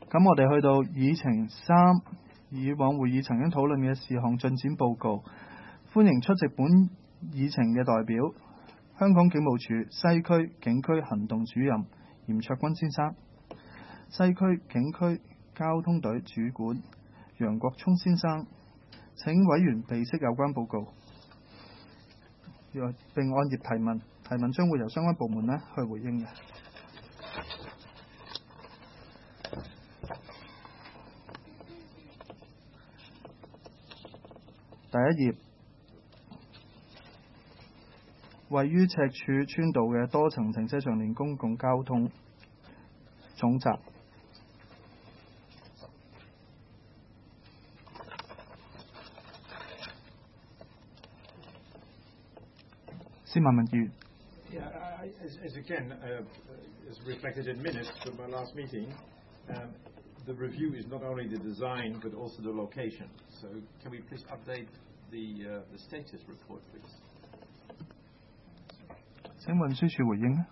咁我哋去到議程3，以往會議曾經討論嘅事項進展報告。歡迎出席本議程嘅代表，香港警務處西區警區行動主任嚴卓君先生，西區警區交通隊主管楊國聰先生。請委員備悉有關報告，並按頁提問，提問將會由相關部門去回應嘅。第一頁，位於赤柱村道嘅多層停車場連公共交通總閘。司馬文議員。 As again, as reflected in minutes from my last meeting, the review is not only the design but also the location. So can we please update the status report, please? 請運輸署回應。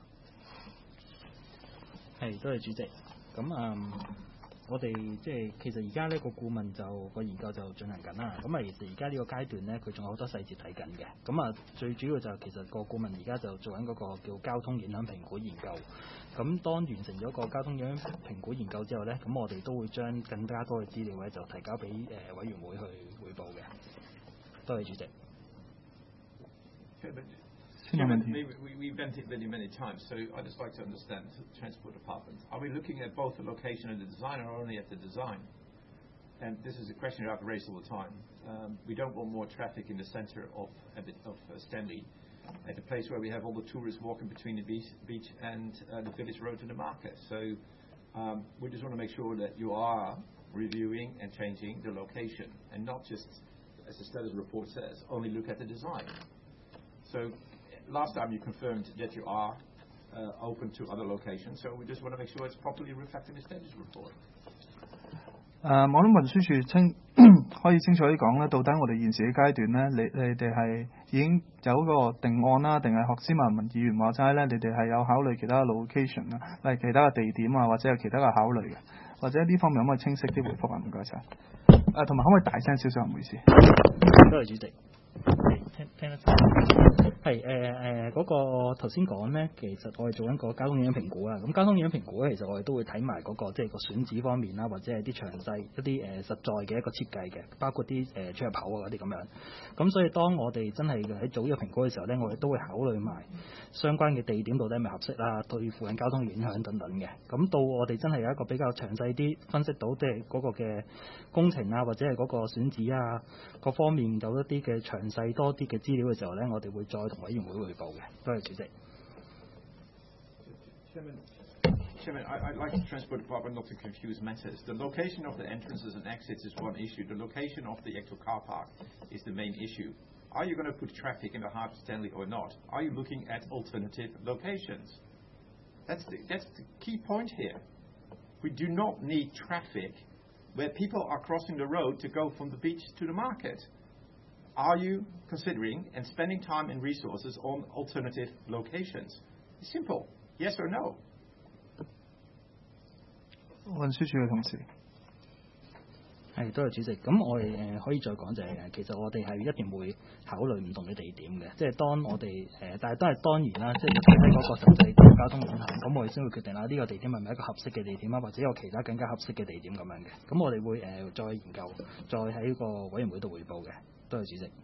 係，多謝主席。咁我哋其實而家呢個顧問個研究就進行緊啦。咁其實而家呢個階段呢，佢仲有好多細節睇緊嘅。咁最主要其實個顧問而家就做緊嗰個叫交通影響評估研究。咁當完成咗個交通影響評估研究之後呢，咁我哋都會將更加多嘅資料呢就提交俾委員會去匯報嘅。多謝主席。 Chairman, we've been here many times, so I'd just like to understand the Transport Department. Are we looking at both the location and the design, or only at the design? And this is a question I've raised all the time. We don't want more traffic in the centre of Stanley, at a place where we have all the tourists walking between the beach and the village road to the market. So we just want to make sure that you are reviewing and changing the location, and not just, as the status report says, only look at the design. So last time you confirmed that you are open to other locations, so we just want to make sure it's properly reflected in the status report. 我諗運輸署可以清楚啲講咧，到底我哋現時嘅階段咧，你哋係已經有個定案啦，定係學司馬文議員話齋咧，你哋係有考慮其他嘅 location 啊，例如其他嘅地點啊，或者有其他嘅考慮嘅，或者呢方面可唔可以清晰啲回覆啊？唔該晒。同埋可唔可以大聲少少？唔好意思。 多謝主席。聽得清。係嗰個頭先講咧，其實我哋做緊個交通影響評估啦。咁交通影響評估咧，其實我哋都會睇埋嗰個個選址方面啦，或者係啲詳細一啲實在嘅一個設計嘅，包括啲出入口啊嗰啲咁樣。咁所以當我哋真係喺做呢個評估嘅時候咧，我哋都會考慮埋相關嘅地點到底係咪合適啦，對附近交通影響等等嘅。咁到我哋真係有一個比較詳細啲分析到嗰個嘅工程啊，或者係嗰個選址啊各方面有一啲嘅詳細多啲嘅資料嘅時候咧，我哋會再同委員會匯報嘅。多謝主席。 Chairman, I'd like the Transport Department not to confuse matters. The location of the entrances and exits is one issue. The location of the actual car park is the main issue. Are you going to put traffic in the heart of Stanley or not? Are you looking at alternative locations? That's the key point here. We do not need traffic where people are crossing the road to go from the beach to the market. Are you considering and spending time and resources on alternative locations? It's simple. Yes or no? 運輸署嘅同事。 係，多謝主席。咁我哋可以再講就係其實我哋係一定會考慮唔同嘅地點嘅，即係當我哋但係都係當然啦，即係睇嗰個實際交通影響，咁我哋先會決定啦呢個地點係咪一個合適嘅地點啊，或者有其他更加合適嘅地點咁樣嘅。咁我哋會再研究，再喺個委員會度彙報嘅。多謝主席。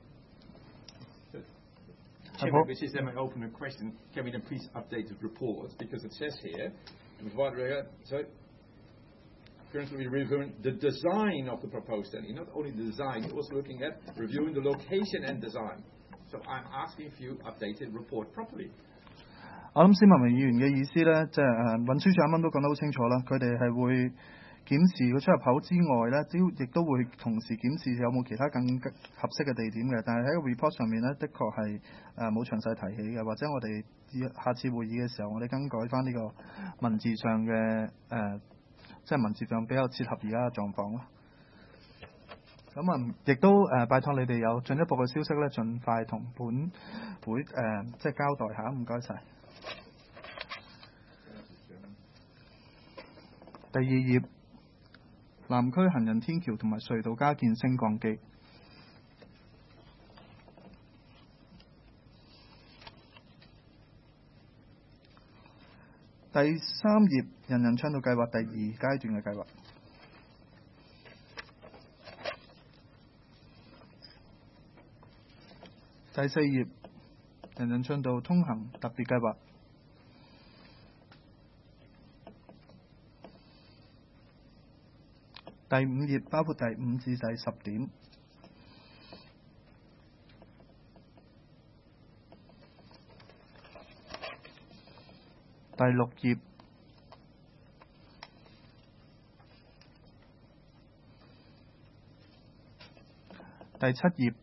Chairman, which is then my open question, can we then please update the report? Because it says here, so currently reviewing the design of the proposed study, not only the design, you're also looking at reviewing the location and design. So I'm asking if you updated report properly. 我諗司馬文議員嘅意思咧，即係運輸署啱啱都講得好清楚啦，佢哋係會檢視個出入口之外咧，亦都會同時檢視有冇其他更合適嘅地點嘅。但係喺個 report 上面咧，的確係冇詳細提起嘅，或者我哋下次會議嘅時候，我哋更改翻呢個文字上嘅即係文字上比較切合而家嘅狀況咯。咁亦都拜託你哋有進一步嘅消息咧，盡快同本會即係交代下，唔該晒。第二頁南區行人天橋同埋隧道加建升降機。第3頁人人倡導計劃第2階段嘅計劃。第4頁人人倡導通行特別計劃。第5頁包括第5至第10點。第6頁第7頁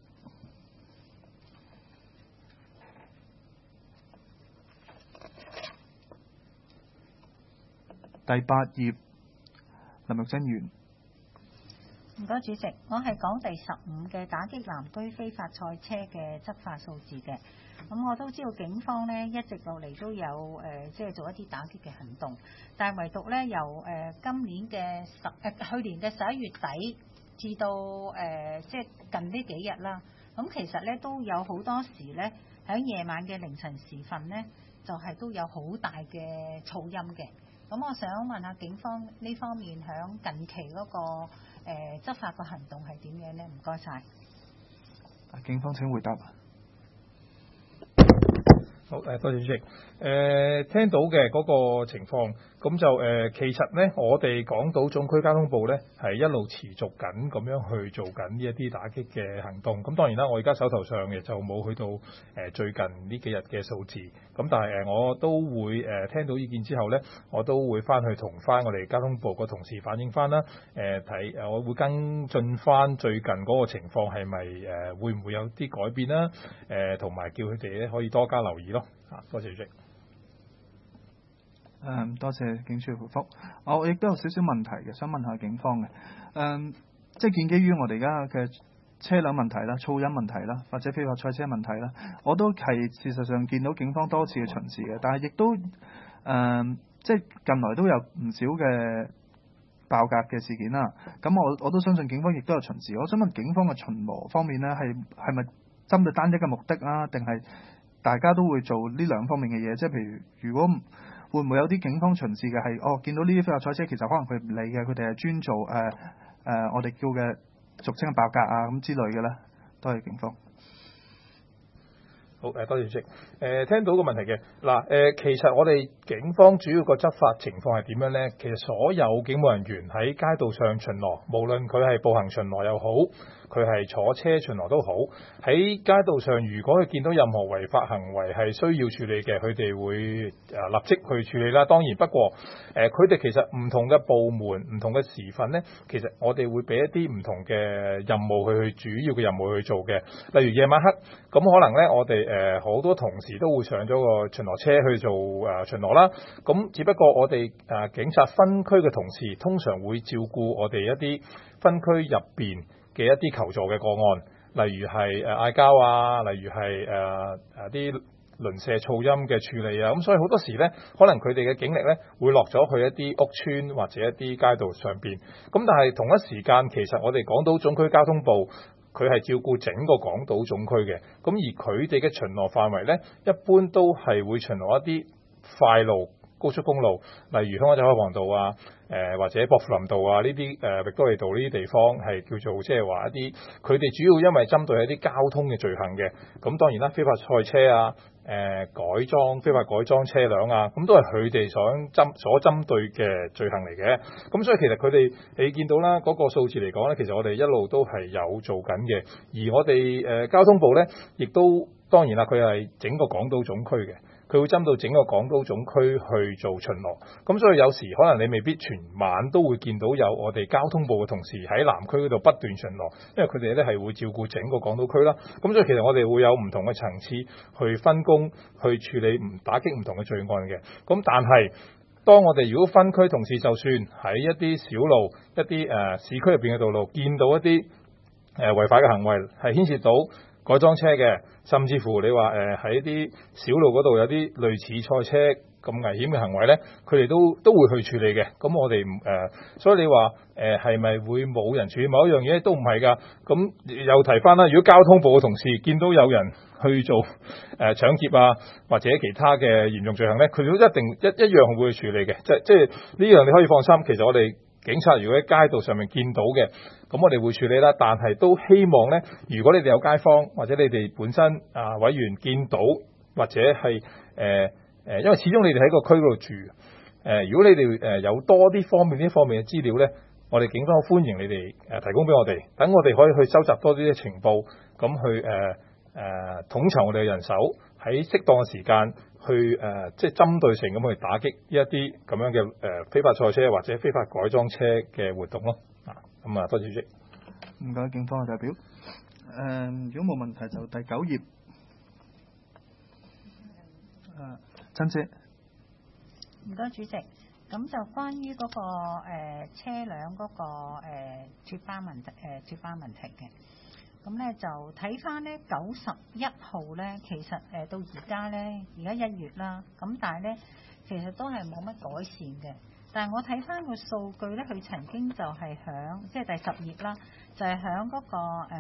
第8頁林玉珍議員。 唔該，主席，我係講第15嘅打擊南區非法賽車嘅執法數字嘅。咁我都知道警方呢一直落嚟都有即係做一啲打擊嘅行動，但係唯獨呢由今年嘅去年嘅11月底至到即係近呢幾日啦。咁其實呢都有好多時呢喺夜晚嘅凌晨時分呢，就係都有好大嘅噪音嘅。咁我想問下警方呢方面響近期嗰個執法嘅行動係點樣呢？唔該晒。 警方請回答。 好，多謝主席。聽到嘅嗰個情況，咁就其實呢，我哋港島總區交通部呢係一路持續緊咁樣去做緊呢一啲打擊嘅行動。咁當然啦，我而家手頭上嘅就冇去到最近呢幾日嘅數字。咁但係我都會聽到意見之後呢，我都會翻去同翻我哋交通部個同事反映翻啦。我會跟進翻最近嗰個情況係咪會唔會有啲改變啦？同埋叫佢哋咧可以多加留意咯。多謝主席。 多謝警署嘅回覆。我亦都有少少問題嘅，想問下警方嘅。即係建基於我哋而家嘅車輛問題啦、噪音問題啦，或者非法賽車問題啦，我都係事實上見到警方多次嘅巡視嘅，但係亦都即係近來都有唔少嘅爆格嘅事件啦。咁我都相信警方亦都有巡視。我想問警方嘅巡邏方面呢，係咪針對單一嘅目的啊，定係大家都會做呢兩方面嘅嘢？即係譬如果會唔會有啲警方巡視嘅係見到呢啲非法賽車，其實可能佢唔理嘅，佢哋係專做我哋叫嘅俗稱嘅爆格啊咁之類嘅咧？多謝警方。 好，多謝主席。聽到個問題嘅嗱，其實我哋警方主要個執法情況係點樣呢？其實所有警務人員喺街道上巡邏，無論佢係步行巡邏又好，佢係坐車巡邏都好，喺街道上如果佢見到任何違法行為係需要處理嘅，佢哋會立即去處理啦。當然不過佢哋其實唔同嘅部門、唔同嘅時分呢，其實我哋會俾一啲唔同嘅任務去主要嘅任務去做嘅。例如夜晚黑，咁可能呢，我哋好多同事都會上咗個巡邏車去做巡邏啦。咁只不過我哋警察分區嘅同事通常會照顧我哋一啲分區入邊嘅一啲求助嘅個案，例如係嗌交啊，例如係啲鄰舍噪音嘅處理啊。咁所以好多時呢，可能佢哋嘅警力呢會落咗去一啲屋邨或者一啲街道上邊。咁但係同一時間，其實我哋港島總區交通部佢係照顧整個港島總區嘅。咁而佢哋嘅巡邏範圍呢，一般都係會巡邏一啲快路、高速公路，例如香港仔開航道啊，或者薄扶林道啊呢啲域多利道呢啲地方係叫做即係話一啲佢哋主要因為針對一啲交通嘅罪行嘅。咁當然啦，非法賽車啊、非法改裝車輛啊，咁都係佢哋所針對嘅罪行嚟嘅。咁所以其實佢哋你見到啦，嗰個數字嚟講咧，其實我哋一路都係有做緊嘅。而我哋交通部咧，亦都當然啦，佢係整個港島總區嘅。佢會針對整個港島總區去做巡邏，咁所以有時可能你未必全晚都會見到有我哋交通部嘅同事喺南區嗰度不斷巡邏，因為佢哋咧係會照顧整個港島區啦。咁所以其實我哋會有唔同嘅層次去分工去處理打擊唔同嘅罪案嘅。咁但係當我哋如果分區同事，就算喺一啲小路、一啲市區入邊嘅道路見到一啲違法嘅行為係牽涉到改裝車嘅，甚至乎你話喺啲小路嗰度有啲類似賽車咁危險嘅行為咧，佢哋都會去處理嘅。咁我哋所以你話係咪會冇人處理某一樣嘢都唔係㗎。咁又提翻啦，如果交通部嘅同事見到有人去做搶劫啊或者其他嘅嚴重罪行咧，佢哋都一定一樣會去處理嘅。即係呢樣你可以放心。其實我哋警察如果喺街道上面見到嘅，咁我哋會處理啦。但係都希望咧，如果你哋有街坊或者你哋本身委員見到或者係因為始終你哋喺個區嗰度住，如果你哋有多啲呢方面嘅資料咧，我哋警方歡迎你哋提供俾我哋，等我哋可以去收集多啲嘅情報，咁去統籌我哋嘅人手，喺適當嘅時間去即係針對性咁去打擊一啲咁樣嘅非法賽車或者非法改裝車嘅活動咯。咁多謝主席。 唔該，警方嘅代表。如果冇問題就第9頁。珍姐。 唔該，主席。咁就關於嗰個車輛嗰個脫班問題嘅。咁咧就睇翻咧91號咧，其實到而家咧，而家1月啦，咁但係咧其實都係冇乜改善嘅。但係我睇翻個數據咧，佢曾經就係響即係第10頁啦，就係響嗰個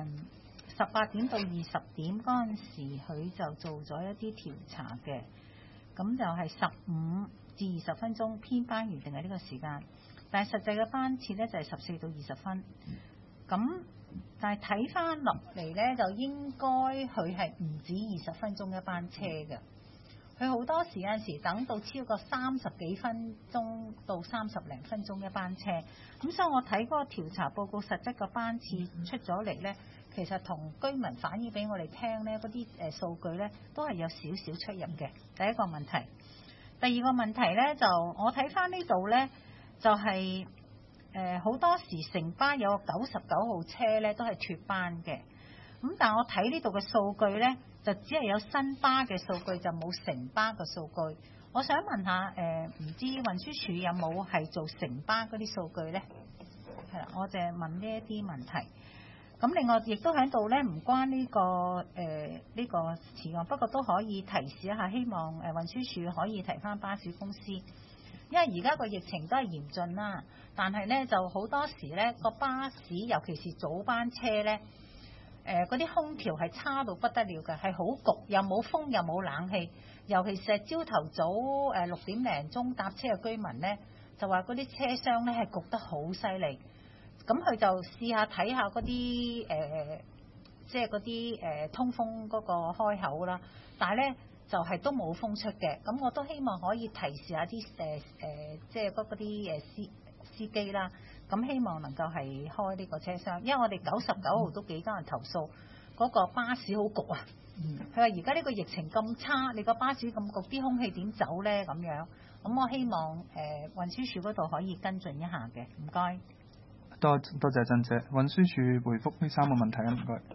18點到20點嗰陣時，佢就做咗一啲調查嘅。咁就係15至20分鐘編班完定係呢個時間，但係實際嘅班次咧就係14到20分。咁但係睇翻落嚟咧，就應該佢係唔止20分鐘一班車嘅。佢好多時有陣時等到超過30幾分鐘到30零分鐘一班車。咁所以我睇嗰個調查報告實質個班次出咗嚟咧，其實同居民反映俾我哋聽咧，嗰啲數據咧都係有少少出入嘅。第一個問題，第二個問題咧就我睇翻呢度咧，就係好多時城巴有個99號車咧都係脫班嘅。咁但係我睇呢度嘅數據咧，就只係有新巴嘅數據，就冇城巴嘅數據。我想問下唔知運輸署有冇係做城巴嗰啲數據咧？係啦，我就係問呢一啲問題。咁另外亦都喺度咧，唔關呢個事案，不過都可以提示一下，希望運輸署可以提翻巴士公司，因為而家個疫情都係嚴峻啦，但係咧就好多時咧個巴士，尤其是早班車咧，嗰啲空調係差到不得了嘅，係好焗，又冇風又冇冷氣，尤其是係朝頭早6點零鐘搭車嘅居民咧，就話嗰啲車廂咧係焗得好犀利。咁佢就試下睇下嗰啲即係嗰啲通風嗰個開口啦，但係咧就係都冇風出嘅。咁我都希望可以提示下啲即係嗰啲司機啦。咁希望能夠係開呢個車廂，因為我哋99號都幾多人投訴嗰個巴士好焗啊。佢話而家呢個疫情咁差，你個巴士咁焗，啲空氣點走咧咁樣？咁我希望運輸署嗰度可以跟進一下嘅，唔該。 多謝珍姐，運輸署回覆呢3個問題啊，唔該。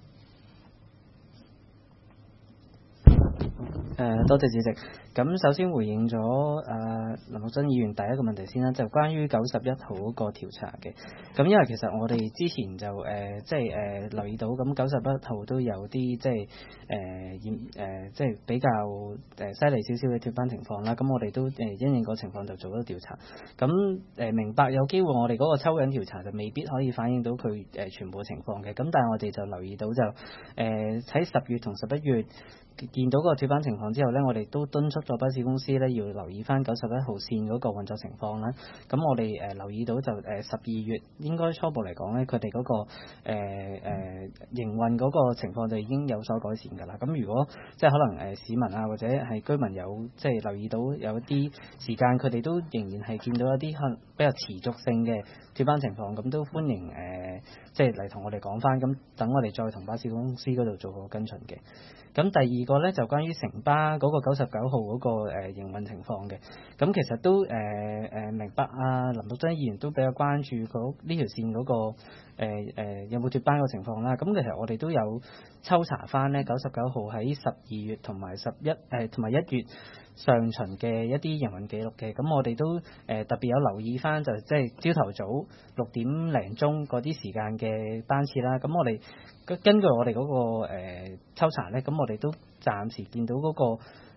多謝主席。咁首先回應咗林國珍議員第一個問題先啦，就關於91號嗰個調查嘅。咁因為其實我哋之前就留意到，咁91號都有啲即係比較犀利少少嘅脫班情況啦。咁我哋都因應個情況就做咗調查。咁明白有機會我哋嗰個抽樣調查就未必可以反映到佢全部嘅情況嘅。咁但係我哋就留意到就喺10月同11月。見到個脫班情況之後呢，我哋都敦促咗巴士公司呢要留意翻91號線嗰個運作情況啦。咁我哋留意到就12月應該初步嚟講呢，佢哋嗰個營運嗰個情況就已經有所改善㗎啦。咁如果即係可能市民啊或者係居民有即係留意到有一啲時間，佢哋都仍然係見到一啲可能比較持續性嘅脫班情況，咁都歡迎即係嚟同我哋講翻，咁等我哋再同巴士公司嗰度做個跟進嘅。咁第二個咧就關於城巴嗰個99號嗰個營運情況嘅，咁其實都明白啊林國珍議員都比較關注呢條線嗰個有冇脫班個情況啦。咁其實我哋都有抽查翻咧99號喺12月同埋1月上旬嘅一啲營運記錄嘅。咁我哋都特別有留意翻就即係朝頭早6點零鐘嗰啲時間嘅班次啦。咁我哋根據我哋嗰個抽查咧，咁我哋都暫時見到嗰個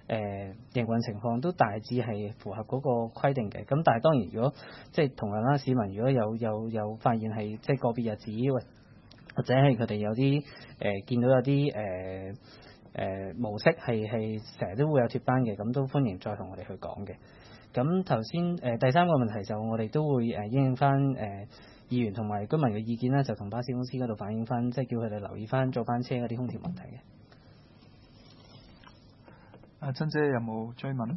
營運情況都大致係符合嗰個規定嘅。咁但係當然，如果即係同樣啦，市民如果有發現係即係個別日子或者係佢哋有啲見到有啲模式係成日都會有貼單嘅，咁都歡迎再同我哋去講嘅。咁頭先第三個問題就我哋都會應應翻議員同埋居民嘅意見啦，就同巴士公司嗰度反映翻，即係叫佢哋留意翻早班車嗰啲空調問題嘅。 阿珍姐有冇追問？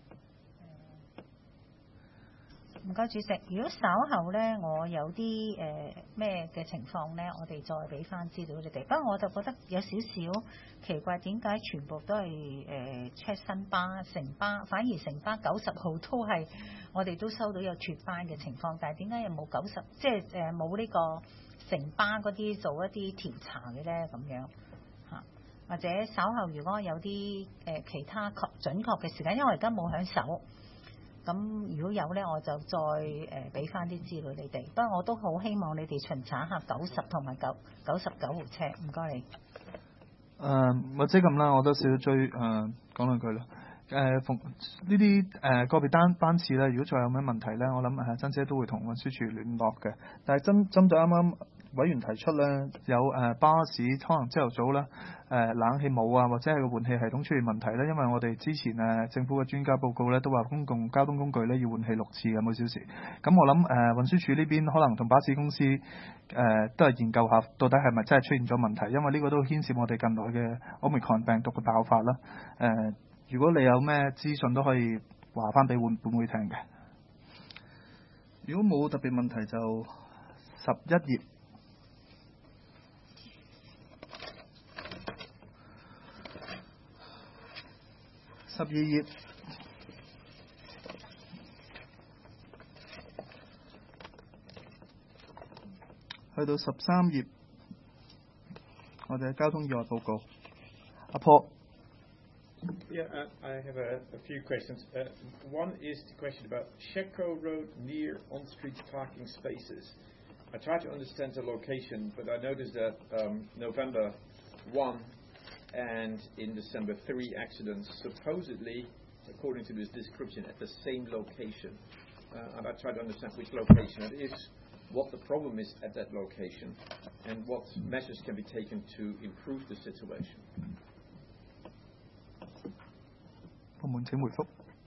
唔該，主席。如果稍後咧，我有啲咩嘅情況咧，我哋再俾翻資料你哋。不過我就覺得有少少奇怪，點解全部都係check 新巴、城巴，反而城巴90號都係我哋都收到有脫班嘅情況，但係點解有冇90，即係冇呢個城巴嗰啲做一啲調查嘅咧？咁樣嚇，或者稍後如果有啲其他準確嘅時間，因為我而家冇響手。咁如果有咧，我就再俾翻啲資料你哋。不過我都好希望你哋巡查下90同埋99號車。唔該你。 或者咁啦，我都少追講兩句啦。逢呢啲個別班次咧，如果再有咩問題咧，我諗珍姐都會同運輸署聯絡嘅。但係針對啱啱委員提出咧，有巴士可能朝頭早咧冷氣冇啊，或者係個換氣系統出現問題咧，因為我哋之前政府嘅專家報告咧都話公共交通工具咧要換氣6次嘅每小時。咁我諗運輸署呢邊可能同巴士公司都係研究下，到底係咪真係出現咗問題，因為呢個都牽涉我哋近來嘅 Omicron 病毒嘅爆發啦。如果你有咩資訊都可以話翻俾本會聽嘅。如果冇特別問題就11頁。12頁，去到13頁，我哋嘅交通意外報告。阿Paul。 Yeah, I have a few questions. One is the question about Sheko Road near on-street parking spaces. I try to understand the location, but I noticed that November 1 and in December 3 accidents, supposedly, according to this description, at the same location. And I try to understand which location it is, what the problem is at that location, and what measures can be taken to improve the situation. 部門請回覆。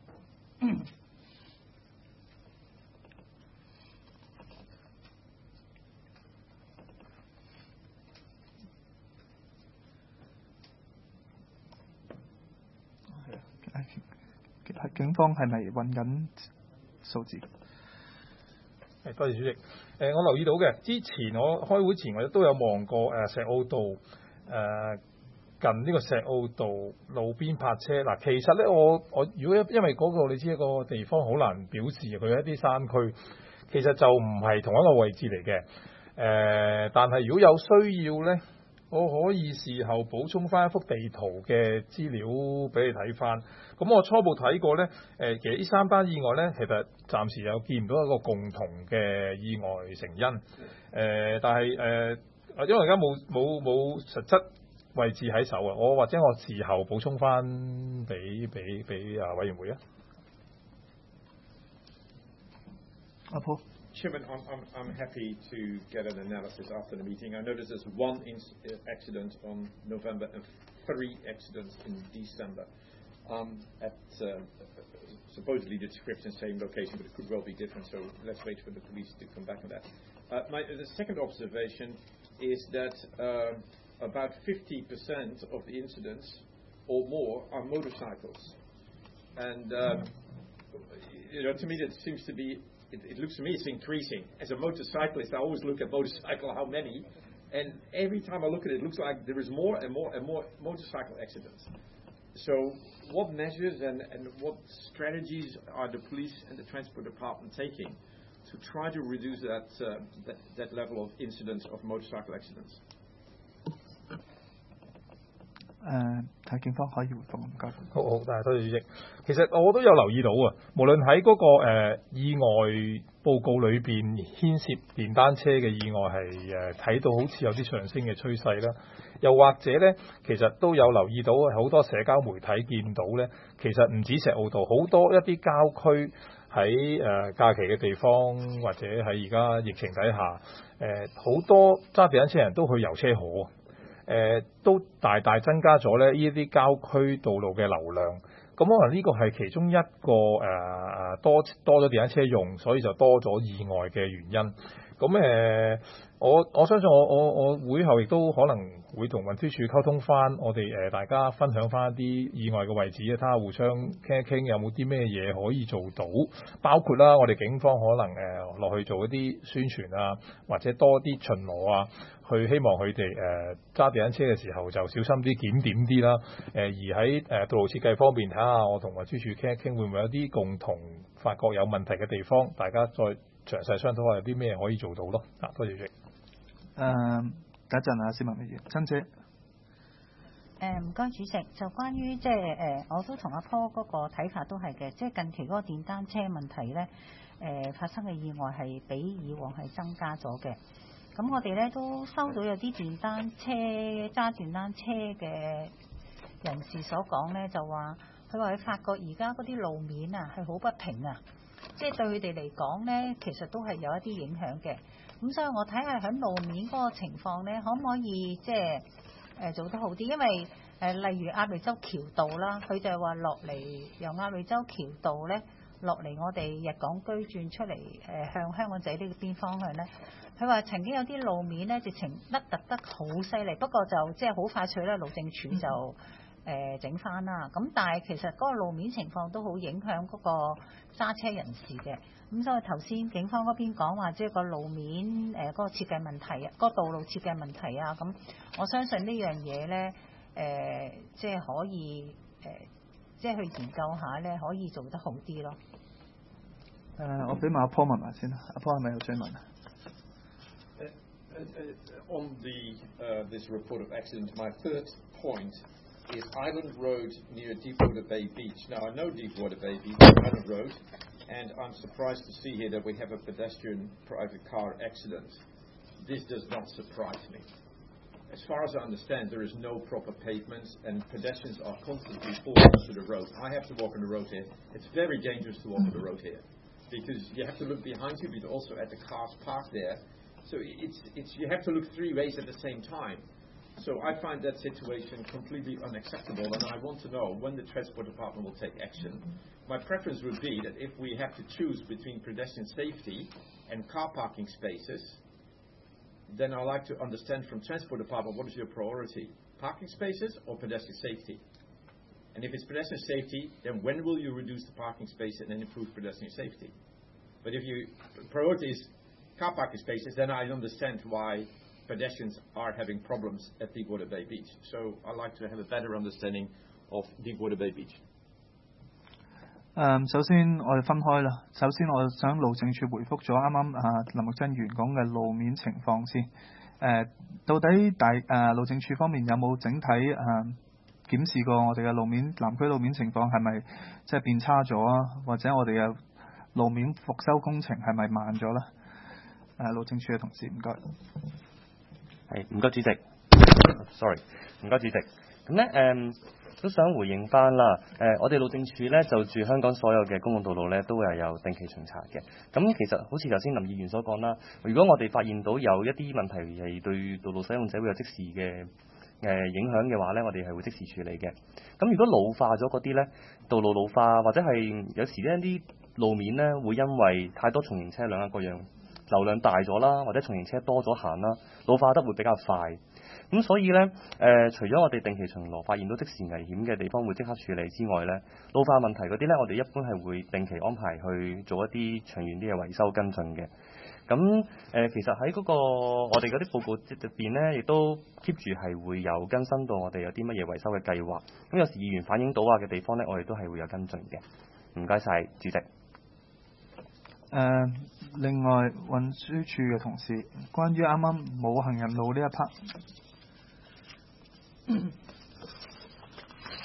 警方係咪揾緊數字？ 多謝主席。我留意到嘅，之前我開會前我都有望過石澳道近呢個石澳道路邊泊車。嗱，其實咧我如果因為嗰個你知一個地方好難表示佢一啲山區，其實就唔係同一個位置嚟嘅。但係如果有需要咧，我可以事後補充翻一幅地圖嘅資料俾你睇翻。咁我初步睇過咧，其實呢3單意外咧，其實暫時又見唔到一個共同嘅意外成因。但係因為而家冇實質位置喺手啊，我事後補充翻俾委員會啊。 阿Paul。 Chairman, I'm happy to get an analysis after the meeting. I noticed there's 1 accident on November and 3 accidents in December. At supposedly the description, same location, but it could well be different, so let's wait for the police to come back on that. The second observation is that about 50% of the incidents or more are motorcycles. And, to me that seems to be it looks to me it's increasing. As a motorcyclist, I always look at motorcycle, how many, and every time I look at it, it looks like there is more and more and more motorcycle accidents. So what measures and what strategies are the police and the transport department taking to try to reduce that level of incidents of motorcycle accidents? 睇警方可以回覆唔該。 好，多謝主席。其實我都有留意到啊，無論喺嗰個意外報告裏邊牽涉電單車嘅意外係睇到好似有啲上升嘅趨勢啦，又或者呢，其實都有留意到好多社交媒體見到呢，其實唔止石澳道，好多一啲郊區喺假期嘅地方，或者喺而家疫情底下，好多揸電單車人都去遊車河。都大大增加咗呢啲郊區道路嘅流量，咁可能呢個係其中一個多咗電單車用，所以就多咗意外嘅原因。咁我相信我會後亦都可能會同運輸署溝通翻，我哋大家分享翻一啲意外嘅位置，睇下互相傾一傾有冇啲咩嘢可以做到，包括啦，我哋警方可能落去做一啲宣傳啊，或者多啲巡邏啊，去希望佢哋揸電單車嘅時候就小心啲檢點啲啦。而喺道路設計方面，睇下我同運輸署傾一傾，會唔會有啲共同發覺有問題嘅地方，大家再詳細商討下有啲咩可以做到咯。多謝主席。 等一陣市民議員，珍姐。 唔該主席，就關於即係我都同阿坡嗰個睇法都係嘅，即係近期嗰個電單車問題咧，發生嘅意外係比以往係增加咗嘅。咁我哋咧都收到有啲揸電單車嘅人士所講咧，就話佢話佢發覺而家嗰啲路面啊係好不平啊，即係對佢哋嚟講咧，其實都係有一啲影響嘅。咁所以我睇下喺路面嗰個情況咧，可唔可以即係做得好啲？因為例如鴨脷洲橋道啦，佢就係話落嚟由鴨脷洲橋道咧落嚟我哋日港居轉出嚟向香港仔呢邊方向咧，佢話曾經有啲路面咧直情凹凸得好犀利，不過就即係好快脆咧，路政署就整翻啦。咁但係其實嗰個路面情況都好影響嗰個揸車人士嘅。咁所以頭先警方嗰邊講話，即係個路面嗰個設計問題啊，嗰個道路設計問題啊，咁我相信呢樣嘢咧，即係可以即係去研究下咧，可以做得好啲咯。 我俾埋阿坡問埋先啦，阿坡係咪有追問啊 ？On this report of accidents, my third point is Island Road near Deepwater Bay Beach. Now, I know Deepwater Bay Beach is Island Road, and I'm surprised to see here that we have a pedestrian private car accident. This does not surprise me. As far as I understand, there is no proper pavements, and pedestrians are constantly falling onto the road. I have to walk on the road here. It's very dangerous to walk on the road here, because you have to look behind you, but also at the cars parked there. So you have to look three ways at the same time. So I find that situation completely unacceptable, and I want to know when the Transport Department will take action. My preference would be that if we have to choose between pedestrian safety and car parking spaces, then I'd like to understand from Transport Department what is your priority, parking spaces or pedestrian safety? And if it's pedestrian safety, then when will you reduce the parking space and then improve pedestrian safety? But if your priority is car parking spaces, then I understand why pedestrians are having problems at Deepwater Bay Beach. So I'd like to have a better understanding of Deepwater Bay Beach. 首先我哋分開啦。首先我想路政署回覆咗啱啱林木真議員講嘅路面情況先。到底路政署方面有冇整體檢視過我哋嘅路面南區路面情況係咪即係變差咗啊？或者我哋嘅路面復修工程係咪慢咗咧？路政署嘅同事唔該。 係唔該主席 ，sorry 唔該主席。咁咧都想回應翻啦。我哋路政署咧就住香港所有嘅公共道路咧都係有定期巡查嘅。咁其實好似頭先林議員所講啦，如果我哋發現到有一啲問題係對道路使用者會有即時嘅影響嘅話咧，我哋係會即時處理嘅。咁如果老化咗嗰啲咧，道路老化或者係有時呢啲路面咧會因為太多重型車輛啊各樣流量大咗啦，或者重型車多咗行啦，老化得會比較快。咁所以咧，除咗我哋定期巡邏發現到即時危險嘅地方會即刻處理之外咧，老化問題嗰啲咧，我哋一般係會定期安排去做一啲長遠啲嘅維修跟進嘅。咁其實喺嗰個我哋嗰啲報告入邊咧，亦都 keep 住係會有更新到我哋有啲乜嘢維修嘅計劃。咁有時議員反映到嘅地方咧，我哋都係會有跟進嘅。唔該晒，主席。 另外運輸署嘅同事，關於啱啱冇行人路呢一 part。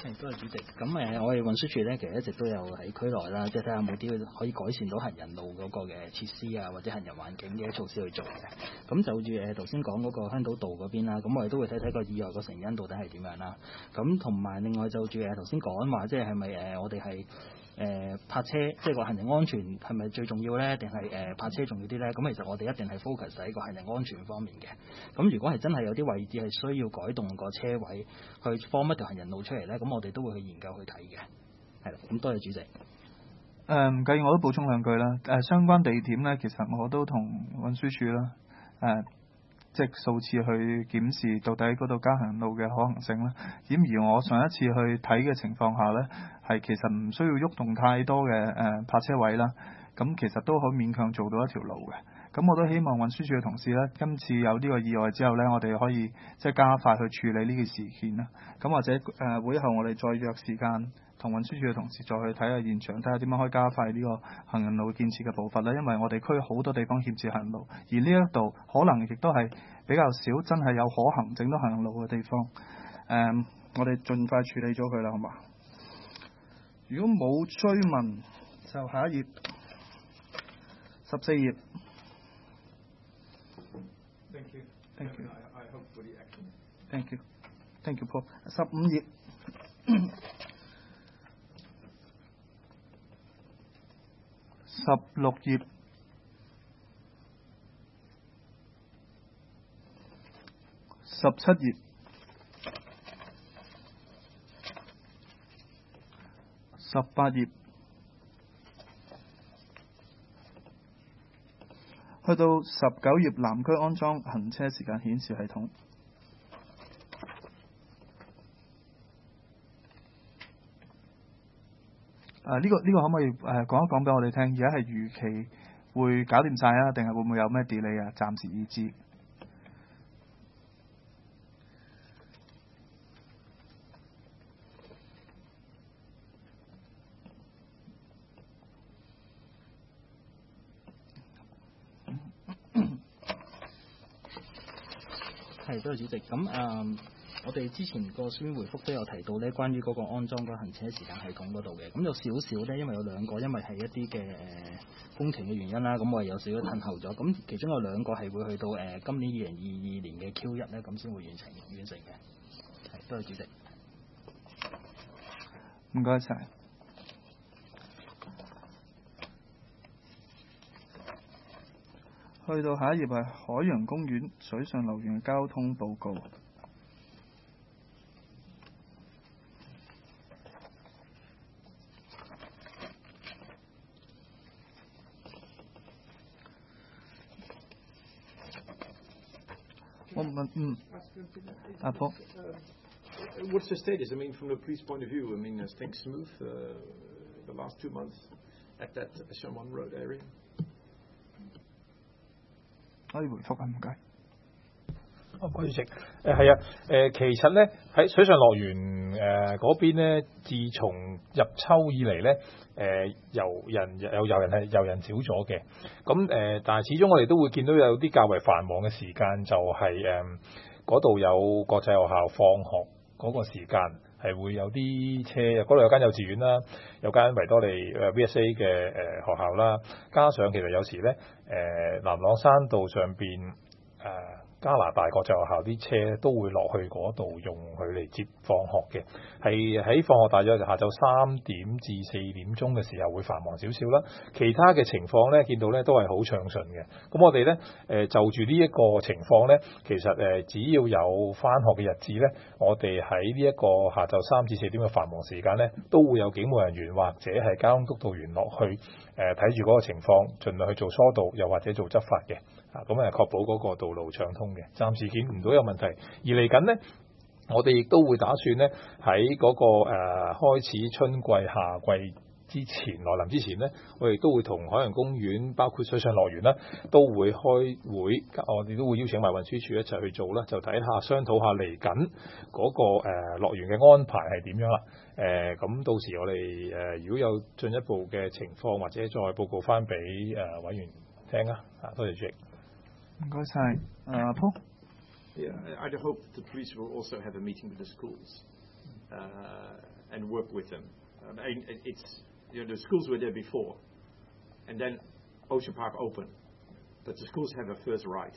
多謝主席。咁我哋運輸署咧，其實一直都有喺區內啦，即係睇下有冇啲可以改善到行人路嗰個嘅設施啊，或者行人環境嘅措施去做嘅。咁就住頭先講嗰個香島道嗰邊啦，咁我哋都會睇睇個意外個成因到底係點樣啦。咁同埋另外就住頭先講話，即係咪我哋係泊車，即係個行人安全係咪最重要咧？定係泊車重要啲咧？咁其實我哋一定係 focus 喺個行人安全方面嘅。咁如果係真係有啲位置係需要改動個車位去放一條行人路出嚟咧，咁我哋都會去研究去睇嘅。係啦，咁多謝主席。 唔介意我都補充兩句啦。相關地點咧，其實我都同運輸署啦，即係數次去檢視到底嗰度加行人路嘅可行性啦。而我上一次去睇嘅情況下咧，係其實唔需要喐動太多嘅泊車位啦。咁其實都可以勉強做到一條路嘅。咁我都希望運輸署嘅同事咧，今次有呢個意外之後咧，我哋可以即係加快去處理呢件事件啦。咁或者會後我哋再約時間同運輸署嘅同事再去睇下現場，睇下點樣可以加快呢個行人路建設嘅步伐啦。因為我哋區好多地方欠缺行人路，而呢一度可能亦都係比較少真係有可行整到行人路嘅地方。我哋盡快處理咗佢啦，好嘛？如果冇追問，就下一頁14頁。 Thank you. Thank you. I hope for the action. Thank you. Thank you, Paul. 15頁。16頁。17頁。18頁。去到19頁，南區安裝行車時間顯示系統。呢個可唔可以講一講俾我哋聽？而家係預期會搞掂晒啊，定係會唔會有咩 delay 啊？暫時已知。 係，多謝主席。咁我哋之前個書面回覆都有提到咧，關於嗰個安裝嗰個行車時間系統嗰度嘅。咁有少少咧，因為有兩個，因為係一啲嘅工程嘅原因啦，咁我哋有少少褪後咗。咁其中有兩個係會去到今年2022年嘅 Q1咧，咁先會完成嘅。係，多謝主席。 唔該晒。去到下一頁係海洋公園水上樂園嘅交通報告。阿婆。 What's the status? I mean, from the police point of view, I mean, is things smooth the last 2 months at that Sherman Road area? 可以回覆啊，唔該。 主席，係啊，其實咧喺水上樂園嗰邊咧，自從入秋以嚟咧，遊人少咗嘅。咁但係始終我哋都會見到有啲較為繁忙嘅時間，就係嗰度有國際學校放學嗰個時間，係會有啲車，嗰度有間幼稚園啦，有間維多利VSA 嘅學校啦，加上其實有時咧南朗山道上邊加拿大國際學校啲車都會落去嗰度用佢嚟接放學嘅，係喺放學大約下晝3點至4點鐘嘅時候會繁忙少少啦。其他嘅情況咧，見到咧都係好暢順嘅。咁我哋咧就住呢一個情況咧，其實只要有返學嘅日子咧，我哋喺呢一個下晝3至4點嘅繁忙時間咧，都會有警務人員或者係交通督導員落去睇住嗰個情況，盡量去做疏導，又或者做執法嘅。咁確保嗰個道路暢通嘅，暫時見唔到有問題。而嚟緊呢，我哋亦都會打算呢，喺嗰個開始春季、夏季之前來臨之前呢，我哋都會同海洋公園，包括水上樂園啦，都會開會，我哋都會邀請埋運輸署一齊去做啦，就睇下商討下嚟緊嗰個樂園嘅安排係點樣啦。咁到時我哋如果有進一步嘅情況，或者再報告翻俾委員聽啊。多謝主席。 唔該晒。Paul? Yeah, I hope the police will also have a meeting with the schools. and work with them. It's the schools were there before, and then Ocean Park opened, but the schools have a first right,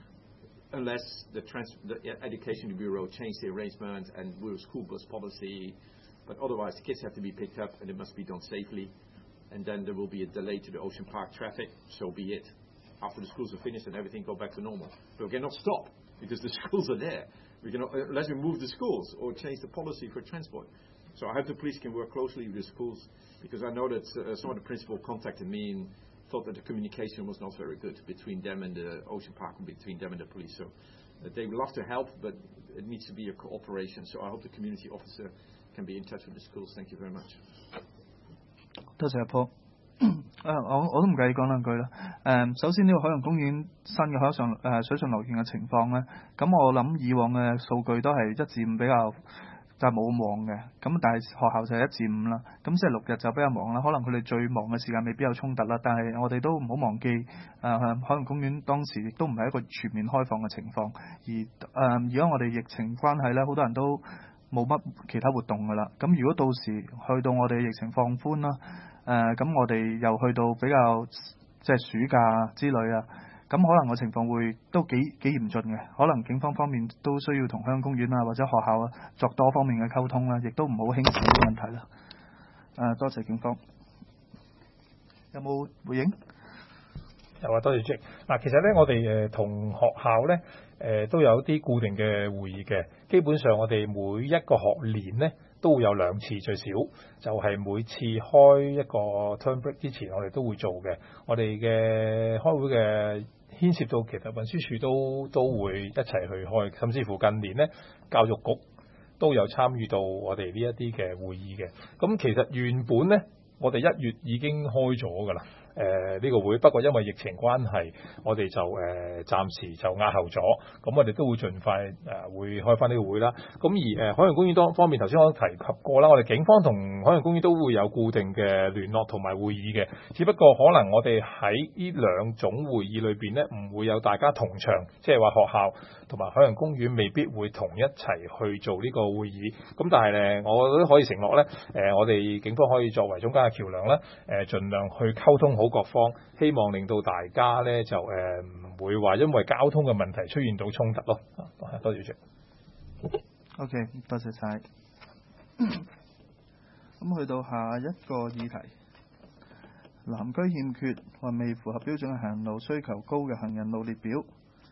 unless the Education Bureau changed the arrangement and we're a school bus policy. But otherwise, the kids have to be picked up, and it must be done safely. And then there will be a delay to the Ocean Park traffic. So be it. After the schools are finished and everything go back to normal. But we cannot stop because the schools are there. We cannot, unless we move the schools or change the policy for transport. So I hope the police can work closely with the schools, because I know that some of the principals contacted me and thought that the communication was not very good between them and the Ocean Park and between them and the police. So they would love to help, but it needs to be a cooperation. So I hope the community officer can be in touch with the schools. Thank you very much. 多謝阿 Paul。我都唔介意講兩句啦。首先呢個海洋公園新嘅海上水上樂園嘅情況呢，咁我諗以往嘅數據都係1至5比較就係冇咁旺嘅，咁但係學校就係1至5啦。咁即係6日就比較忙啦，可能佢哋最忙嘅時間未必有衝突啦。但係我哋都唔好忘記海洋公園當時亦都唔係一個全面開放嘅情況，而家我哋疫情關係呢，好多人都冇乜其他活動㗎啦。咁如果到時去到我哋疫情放寬啦，咁我哋又去到比較即係暑假之類啊，咁可能個情況會都幾嚴峻嘅。可能警方方面都需要同海洋公園啊或者學校啊作多方面嘅溝通啦，亦都唔好輕視呢個問題啦。多謝警方。有冇回應？ 有啊，多謝主席。嗱，其實咧，我哋同學校咧都有啲固定嘅會議嘅。基本上我哋每一個學年咧都會有2次最少，就係每次開一個 term break 之前，我哋都會做嘅。我哋嘅開會嘅牽涉到其實運輸署都會一齊去開，甚至乎近年咧教育局都有參與到我哋呢一啲嘅會議嘅。咁其實原本咧我哋1月已經開咗㗎啦。呢個會，不過因為疫情關係，我哋就暫時就押後咗。咁我哋都會盡快會開翻呢個會啦。咁而海洋公園方面，頭先我提及過啦，我哋警方同海洋公園都會有固定嘅聯絡同埋會議嘅。只不過可能我哋喺呢2種會議裏邊呢，唔會有大家同場，即係話學校同埋海洋公園未必會同一齊去做呢個會議。咁但係呢，我都可以承諾呢，我哋警方可以作為中間嘅橋梁啦，盡量去溝通好各方，希望令到大家咧就唔會話因為交通嘅問題出現到衝突咯。多謝主席。 OK， 多謝晒。咁去到下一個議題，南區欠缺或未符合標準嘅行人路需求高嘅行人路列表。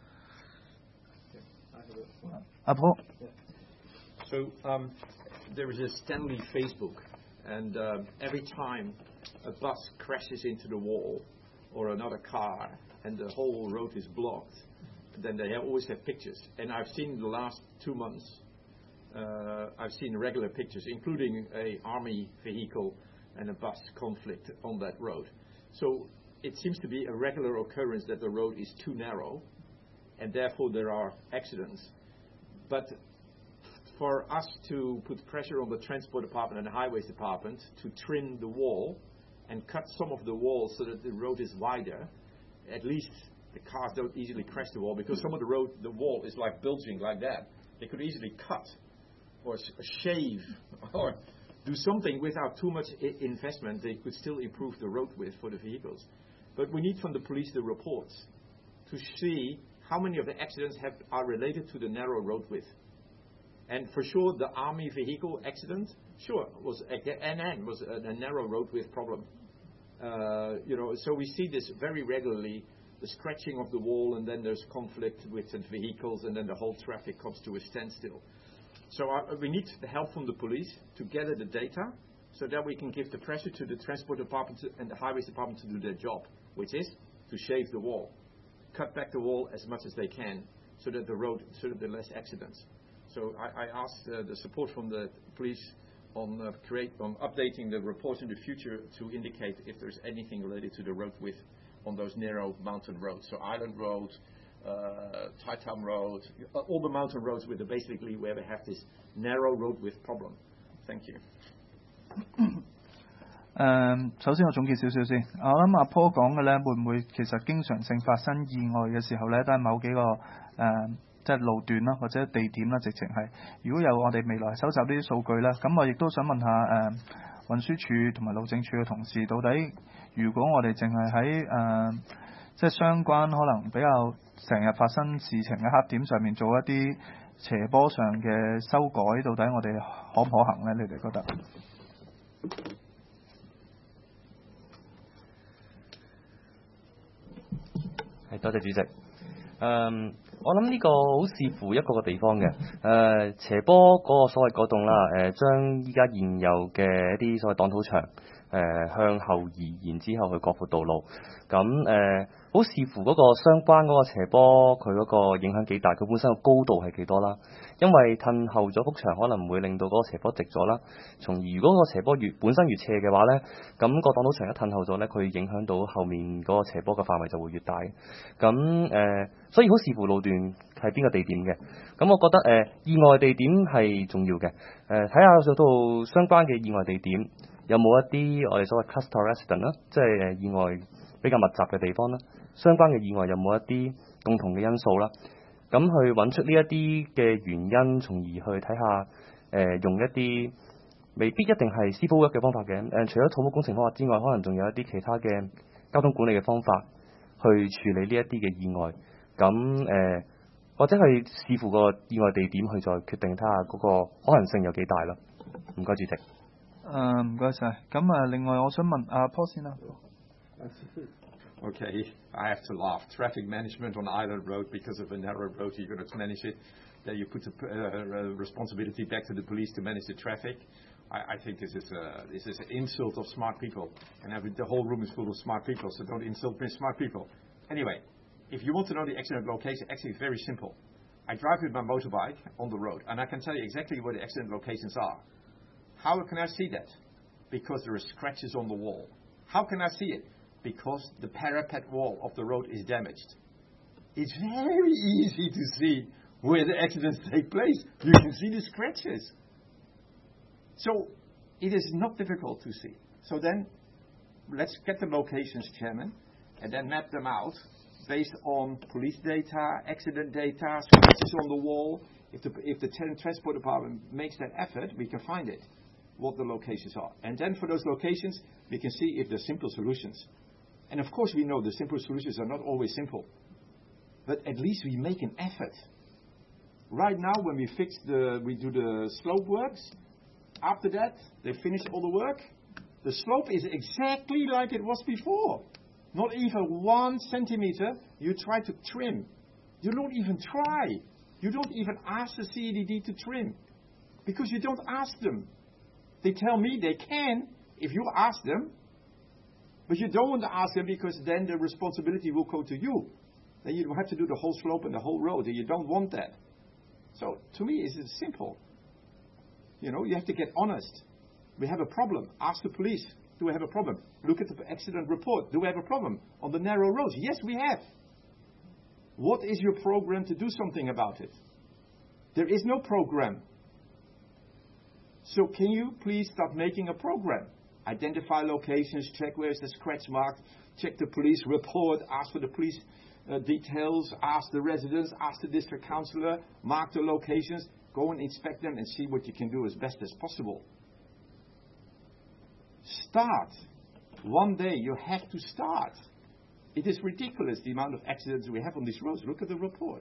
阿 Paul。 So there is a Stanley Facebook, and every time a bus crashes into the wall or another car and the whole road is blocked, then they always have pictures. And I've seen the last 2 months, I've seen regular pictures, including a army vehicle and a bus conflict on that road. So it seems to be a regular occurrence that the road is too narrow, and therefore there are accidents. But for us to put pressure on the Transport Department and the Highways Department to trim the wall and cut some of the wall so that the road is wider, at least the cars don't easily crash the wall, because some of the wall is like bulging like that. They could easily cut or shave or do something without too much investment. They could still improve the road width for the vehicles. But we need from the police the reports to see how many of the accidents are related to the narrow road width. And for sure, the army vehicle accident, was a narrow road width problem. So we see this very regularly, the scratching of the wall, and then there's conflict with the vehicles, and then the whole traffic comes to a standstill. So we need the help from the police to gather the data, so that we can give the pressure to the Transport Department and the Highways Department to do their job, which is to shave the wall, cut back the wall as much as they can, so that there are less accidents. So I asked the support from the police on updating the reports in the future to indicate if there's anything related to the road width on those narrow mountain roads. So Island Road, Tai Tam Road, all the mountain roads where we have this narrow road width problem. Thank you. 首先我總結少少先，我諗阿 Paul 講嘅咧，會唔會其實經常性發生意外嘅時候咧，都係某幾個即係路段啦，或者地點啦，直情係。如果有我哋未來收集呢啲數據啦，咁我亦都想問下運輸署同埋路政署嘅同事，到底如果我哋淨係喺即係相關可能比較成日發生事情嘅黑點上面做一啲斜坡上嘅修改，到底我哋可唔可行呢？你哋覺得？ 係，多謝主席。我諗呢個好視乎一個地方嘅。斜坡嗰個所謂改動啦，將依家現有嘅一啲所謂擋土牆向後移，然之後去擴闊道路。咁好視乎嗰個相關嗰個斜坡佢嗰個影響幾大，佢本身個高度係幾多啦。因為褪後咗幅牆可能會令到嗰個斜坡直咗啦，從而如果個斜坡本身越斜嘅話呢，咁個擋土牆一褪後咗呢，佢影響到後面嗰個斜坡嘅範圍就會越大。咁所以好視乎路段係邊個地點嘅。咁我覺得意外地點係重要嘅。睇下到相關嘅意外地點有冇一啲我哋所謂 cluster resident 啦，即係意外比較密集嘅地方啦。相關嘅意外有冇一啲共同嘅因素啦？咁去揾出呢一啲嘅原因，從而去睇下用一啲未必一定係 civil work 嘅方法嘅。除咗土木工程方法之外，可能仲有一啲其他嘅交通管理嘅方法去處理呢一啲嘅意外。咁或者係視乎個意外地點去再決定睇下嗰個可能性有幾大啦。唔該，主席。 唔該晒。咁另外我想問阿 Paul 先啦。 Okay, I have to laugh. Traffic management on Island Road, because of a narrow road, you're going to manage it. Then you put the responsibility back to the police to manage the traffic. I think this is an insult of smart people. And the whole room is full of smart people, so don't insult me, smart people. Anyway, if you want to know the accident location, actually it's very simple. I drive with my motorbike on the road, and I can tell you exactly where the accident locations are. How can I see that? Because there are scratches on the wall. How can I see it? Because the parapet wall of the road is damaged. It's very easy to see where the accidents take place. You can see the scratches. So it is not difficult to see. So then let's get the locations, Chairman, and then map them out based on police data, accident data, scratches on the wall. If the Transport Department makes that effort, we can find it, what the locations are. And then for those locations, we can see if there's simple solutions. And of course we know the simple solutions are not always simple. But at least we make an effort. Right now when we do the slope works, after that they finish all the work, the slope is exactly like it was before. Not even 1 centimeter you try to trim. You don't even try. You don't even ask the CEDD to trim. Because you don't ask them. They tell me they can if you ask them. But you don't want to ask them because then the responsibility will go to you. Then you have to do the whole slope and the whole road, and you don't want that. So to me, it's simple. You know, you have to get honest. We have a problem. Ask the police. Do we have a problem? Look at the accident report. Do we have a problem on the narrow roads? Yes, we have. What is your program to do something about it? There is no program. So can you please start making a program? Identify locations, check where is the scratch marked, check the police report, ask for the police details, ask the residents, ask the district councillor, mark the locations, go and inspect them and see what you can do as best as possible. Start. One day you have to start. It is ridiculous the amount of accidents we have on these roads. Look at the report.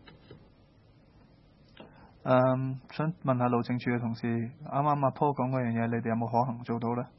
想問下路政署嘅同事，啱啱阿 Paul 講嗰樣嘢，你哋有冇可行做到呢？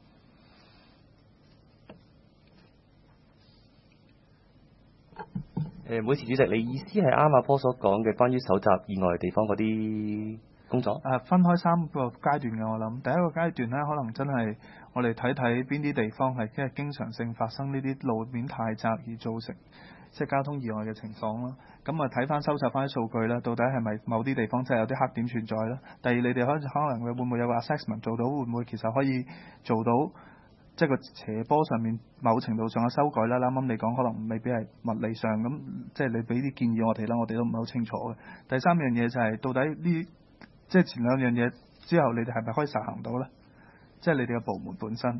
每次主席，你意思係啱阿 Paul 所講嘅關於搜集意外地方嗰啲工作？ 分開3個階段嘅，我諗第一個階段呢，可能真係我哋睇睇邊啲地方係即係經常性發生呢啲路面太窄而造成即係交通意外嘅情況啦。咁睇翻收集翻啲數據啦，到底係咪某啲地方真係有啲黑點存在啦？第二，你哋可能會唔會有個 assessment 做到，會唔會其實可以做到？即係個斜坡上面某程度上嘅修改啦，啱啱你講可能未必係物理上咁，即係你俾啲建議我哋啦，我哋都唔係好清楚嘅。第3樣嘢就係到底呢，即係前2樣嘢之後，你哋係咪可以實行到呢？即係你哋嘅部門本身，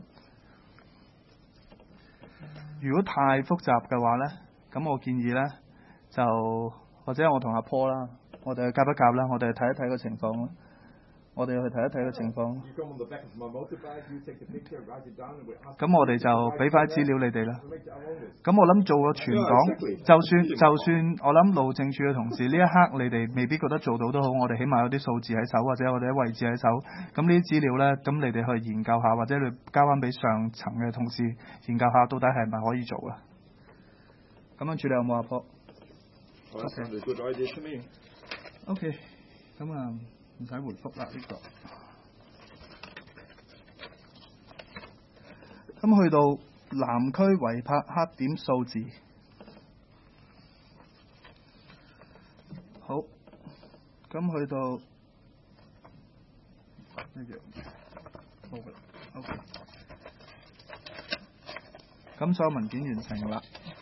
如果太複雜嘅話呢，咁我建議呢，就或者我同阿 Paul 啦， 我哋去夾一夾啦，我哋去睇一睇個情況啦。我哋去睇一睇個情況。咁我哋就俾翻資料你哋啦。咁我諗做個全港，就算我諗路政署嘅同事呢一刻你哋未必覺得做到都好，我哋起碼有啲數字喺手，或者我哋啲位置喺手。咁呢啲資料呢，咁你哋去研究下，或者你交翻俾上層嘅同事研究下，到底係咪可以做啊？咁樣處理有冇阿婆？OK， 咁啊。唔使回覆啦呢個。咁去到南區違泊黑點數字，好。咁去到一樣冇嘅 ，OK。咁所有文件完成啦。